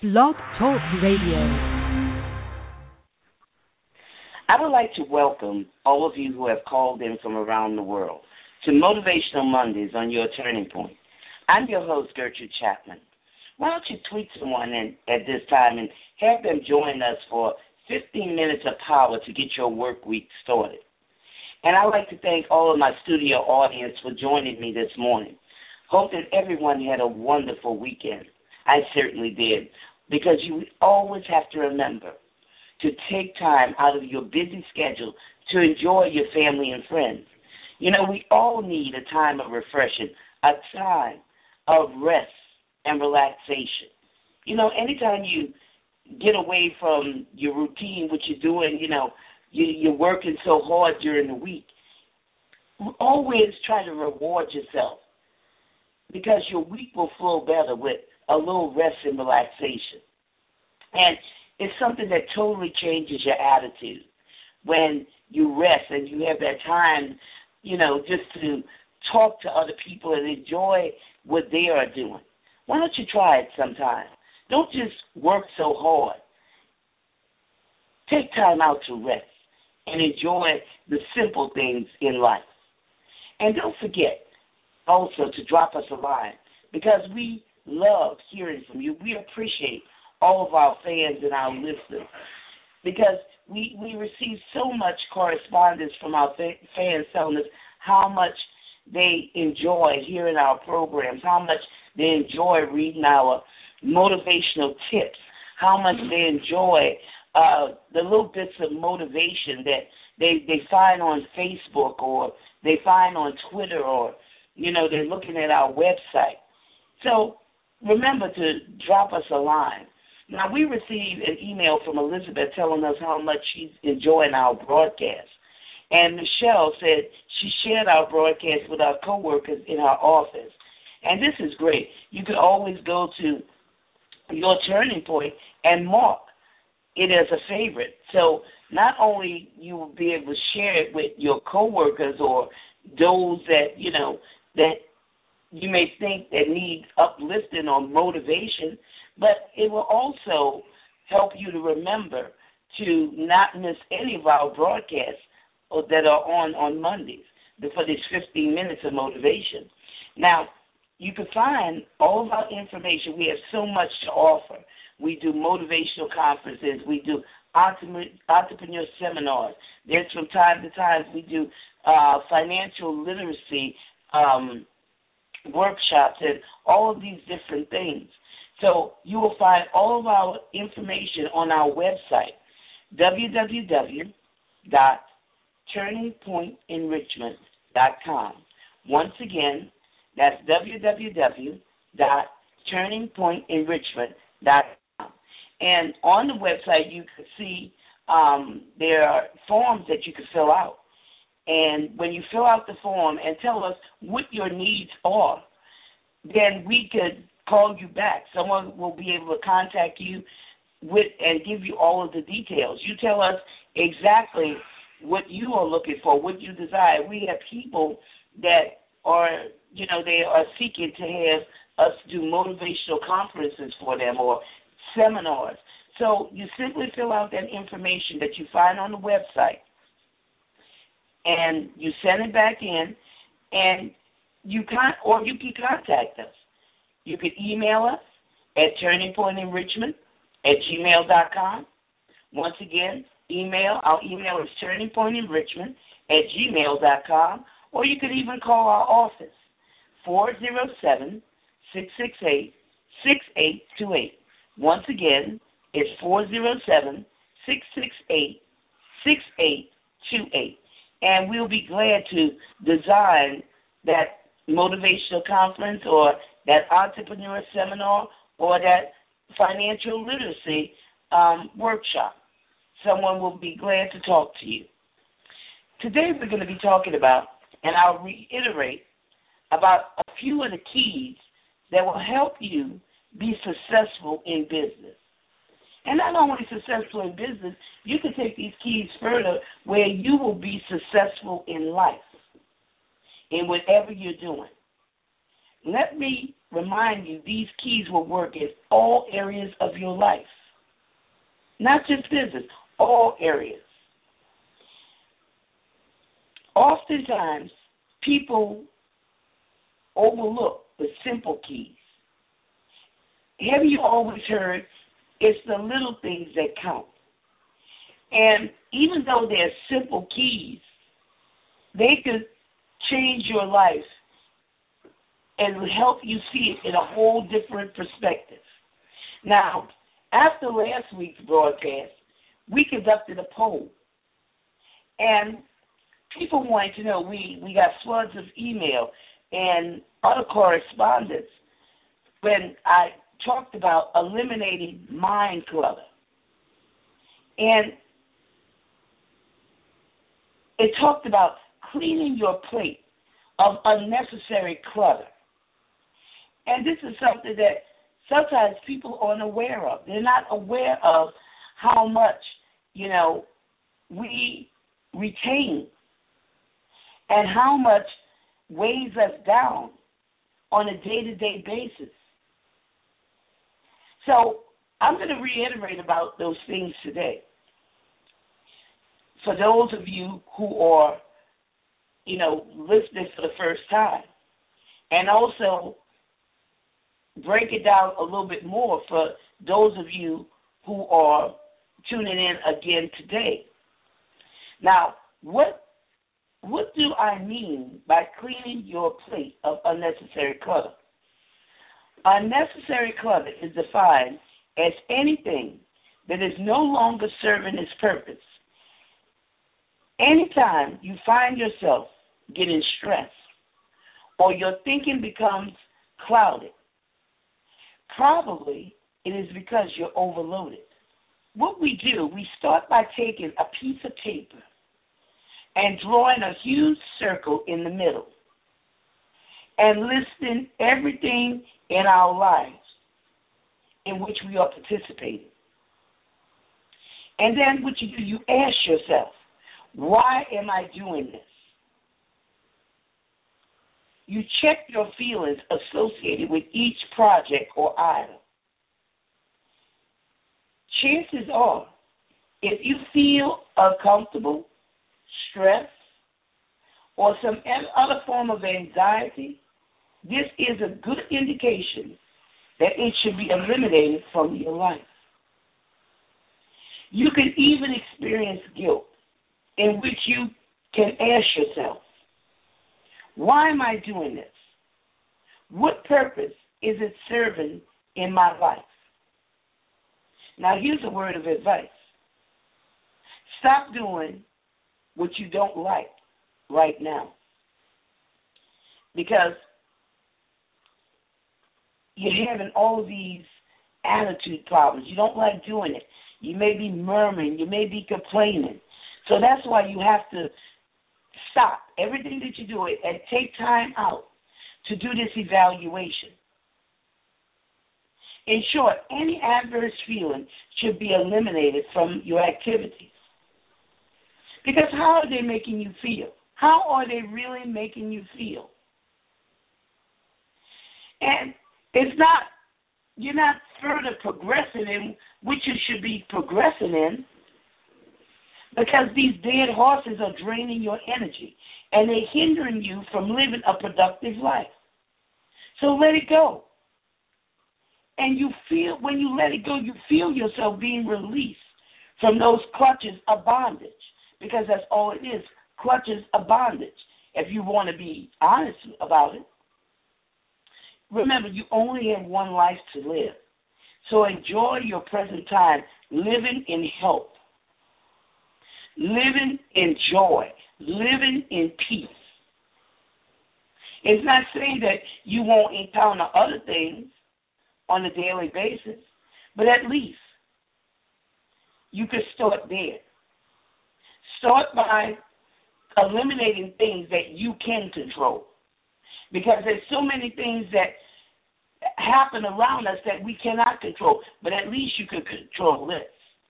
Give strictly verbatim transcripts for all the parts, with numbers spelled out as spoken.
Blog Talk Radio. I would like to welcome all of you who have called in from around the world to Motivational Mondays on Your Turning Point. I'm your host, Gertrude Chapman. Why don't you tweet someone in, at this time and have them join us for fifteen minutes of power to get your work week started. And I'd like to thank all of my studio audience for joining me this morning. Hope that everyone had a wonderful weekend. I certainly did, because you always have to remember to take time out of your busy schedule to enjoy your family and friends. You know, we all need a time of refreshing, a time of rest and relaxation. You know, anytime you get away from your routine, what you're doing, you know, you, you're working so hard during the week, always try to reward yourself, because your week will flow better with a little rest and relaxation. And it's something that totally changes your attitude when you rest and you have that time, you know, just to talk to other people and enjoy what they are doing. Why don't you try it sometime? Don't just work so hard. Take time out to rest and enjoy the simple things in life. And don't forget also to drop us a line, because we love hearing from you. We appreciate all of our fans and our listeners, because we we receive so much correspondence from our fa- fans telling us how much they enjoy hearing our programs, how much they enjoy reading our motivational tips, how much they enjoy uh, the little bits of motivation that they, they find on Facebook or they find on Twitter, or, you know, they're looking at our website. So remember to drop us a line. Now, we received an email from Elizabeth telling us how much she's enjoying our broadcast. And Michelle said she shared our broadcast with our coworkers in her office. And this is great. You can always go to Your Turning Point and mark it as a favorite. So not only you will be able to share it with your coworkers or those that, you know, that you may think that need uplifting or motivation, but it will also help you to remember to not miss any of our broadcasts that are on on Mondays for these fifteen minutes of motivation. Now, you can find all of our information. We have so much to offer. We do motivational conferences. We do entrepreneur seminars. There's from time to time we do uh, financial literacy um, workshops and all of these different things. So you will find all of our information on our website, w w w dot turning point enrichment dot com. Once again, that's w w w dot turning point enrichment dot com. And on the website, you can see um, there are forms that you can fill out. And when you fill out the form and tell us what your needs are, then we could call you back. Someone will be able to contact you with and give you all of the details. You tell us exactly what you are looking for, what you desire. We have people that are, you know, they are seeking to have us do motivational conferences for them or seminars. So you simply fill out that information that you find on the website, and you send it back in, and you can, or you can contact us. You can email us at turningpointenrichment at gmail dot com. Once again, email, our email is turningpointenrichment at gmail dot com, or you could even call our office, four oh seven, six six eight, six eight two eight. Once again, it's four oh seven, six six eight, six eight two eight. And we'll be glad to design that motivational conference or that entrepreneur seminar or that financial literacy um, workshop. Someone will be glad to talk to you. Today we're going to be talking about, and I'll reiterate, about a few of the keys that will help you be successful in business. And not only successful in business, you can take these keys further where you will be successful in life, in whatever you're doing. Let me remind you these keys will work in all areas of your life, not just business, all areas. Oftentimes, people overlook the simple keys. Have you always heard it's the little things that count? And even though they're simple keys, they could change your life and help you see it in a whole different perspective. Now, after last week's broadcast, we conducted a poll. And people wanted to know, we, we got floods of email and other correspondence when I talked about eliminating mind clutter. And it talked about cleaning your plate of unnecessary clutter. And this is something that sometimes people aren't aware of. They're not aware of how much, you know, we retain and how much weighs us down on a day-to-day basis. So I'm going to reiterate about those things today. For those of you who are, you know, listening for the first time, and also break it down a little bit more for those of you who are tuning in again today. Now, what what do I mean by cleaning your plate of unnecessary clutter? Unnecessary clutter is defined as anything that is no longer serving its purpose. Anytime you find yourself getting stressed or your thinking becomes clouded, probably it is because you're overloaded. What we do, we start by taking a piece of paper and drawing a huge circle in the middle and listing everything in our lives in which we are participating. And then what you do, you ask yourself, why am I doing this? You check your feelings associated with each project or item. Chances are, if you feel uncomfortable, stressed, or some other form of anxiety, this is a good indication that it should be eliminated from your life. You can even experience guilt, in which you can ask yourself, why am I doing this? What purpose is it serving in my life? Now, here's a word of advice. Stop doing what you don't like right now, because you're having all of these attitude problems. You don't like doing it. You may be murmuring. You may be complaining. So that's why you have to stop everything that you're doing and take time out to do this evaluation. In short, any adverse feeling should be eliminated from your activities. Because how are they making you feel? How are they really making you feel? And it's not, you're not further progressing in what you should be progressing in, because these dead horses are draining your energy and they're hindering you from living a productive life. So let it go. And you feel, when you let it go, you feel yourself being released from those clutches of bondage, because that's all it is, clutches of bondage, if you want to be honest about it. Remember, you only have one life to live. So enjoy your present time living in health, living in joy, living in peace. It's not saying that you won't encounter other things on a daily basis, but at least you could start there. Start by eliminating things that you can control, because there's so many things that happen around us that we cannot control, but at least you can control this.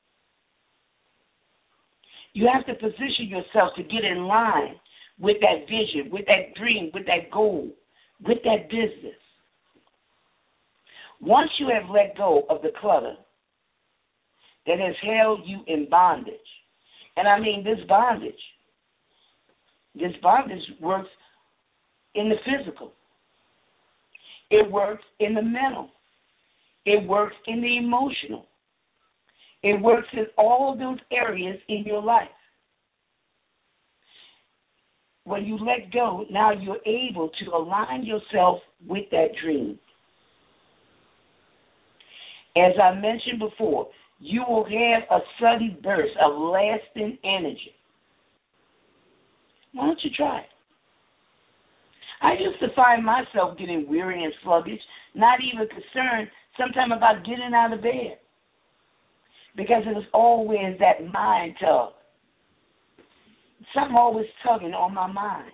You have to position yourself to get in line with that vision, with that dream, with that goal, with that business. Once you have let go of the clutter that has held you in bondage, and I mean this bondage, this bondage works in the physical. It works in the mental. It works in the emotional. It works in all of those areas in your life. When you let go, now you're able to align yourself with that dream. As I mentioned before, you will have a sudden burst of lasting energy. Why don't you try it? I used to find myself getting weary and sluggish, not even concerned sometimes about getting out of bed, because it was always that mind tug. Something always tugging on my mind.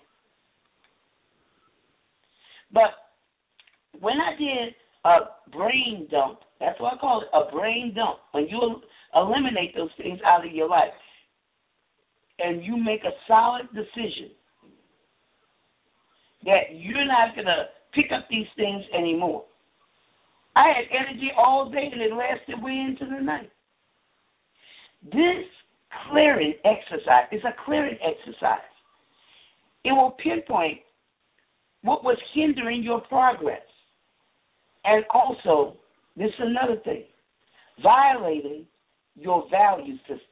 But when I did a brain dump, that's what I call it, a brain dump, when you eliminate those things out of your life and you make a solid decision that you're not going to pick up these things anymore. I had energy all day and it lasted way into the night. This clearing exercise is a clearing exercise. It will pinpoint what was hindering your progress. And also, this is another thing, violating your value system.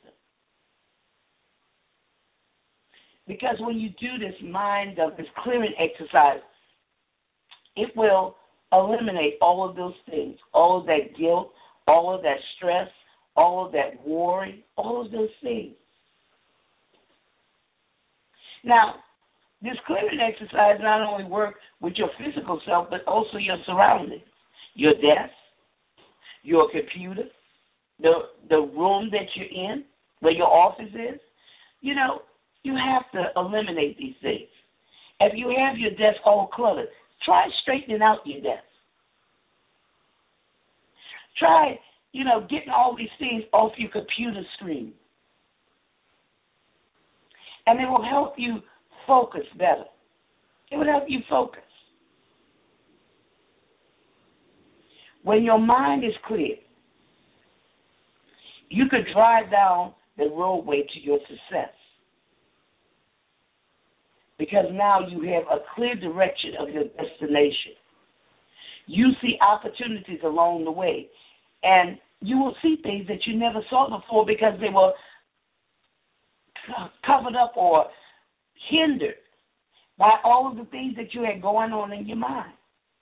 Because when you do this mind of this clearing exercise, it will eliminate all of those things, all of that guilt, all of that stress, all of that worry, all of those things. Now, this clearing exercise not only works with your physical self, but also your surroundings, your desk, your computer, the the room that you're in, where your office is. You know, you have to eliminate these things. If you have your desk all cluttered, try straightening out your desk. Try, you know, getting all these things off your computer screen. And it will help you focus better. It will help you focus. When your mind is clear, you could drive down the roadway to your success. Because now you have a clear direction of your destination. You see opportunities along the way. And you will see things that you never saw before because they were covered up or hindered by all of the things that you had going on in your mind.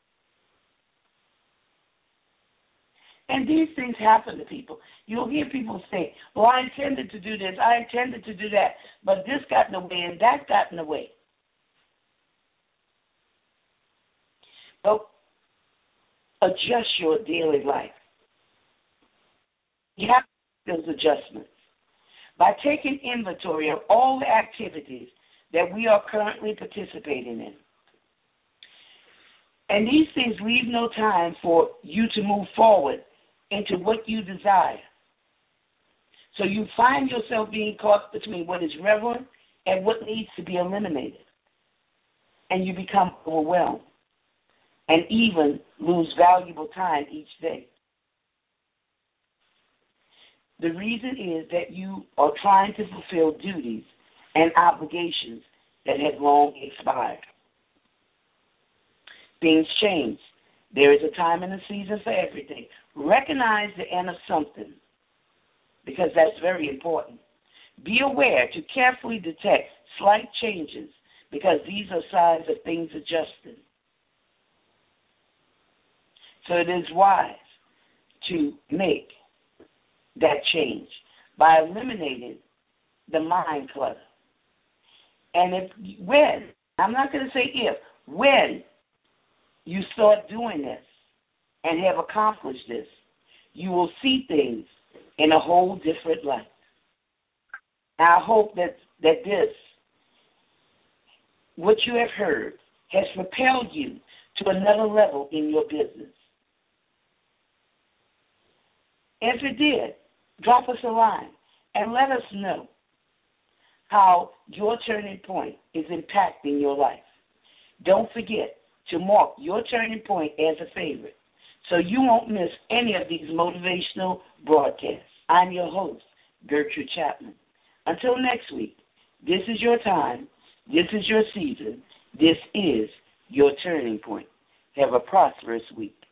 And these things happen to people. You'll hear people say, well, I intended to do this, I intended to do that, but this got in the way and that got in the way. So adjust your daily life. You have to make those adjustments by taking inventory of all the activities that we are currently participating in. And these things leave no time for you to move forward into what you desire. So you find yourself being caught between what is relevant and what needs to be eliminated. And you become overwhelmed and even lose valuable time each day. The reason is that you are trying to fulfill duties and obligations that have long expired. Things change. There is a time and a season for everything. Recognize the end of something, because that's very important. Be aware to carefully detect slight changes, because these are signs of things adjusting. So it is wise to make that change by eliminating the mind clutter. And if when, I'm not going to say if, when you start doing this and have accomplished this, you will see things in a whole different light. I hope that, that this, what you have heard, has propelled you to another level in your business. If it did, drop us a line and let us know how your turning point is impacting your life. Don't forget to mark your turning point as a favorite so you won't miss any of these motivational broadcasts. I'm your host, Gertrude Chapman. Until next week, this is your time. This is your season. This is your turning point. Have a prosperous week.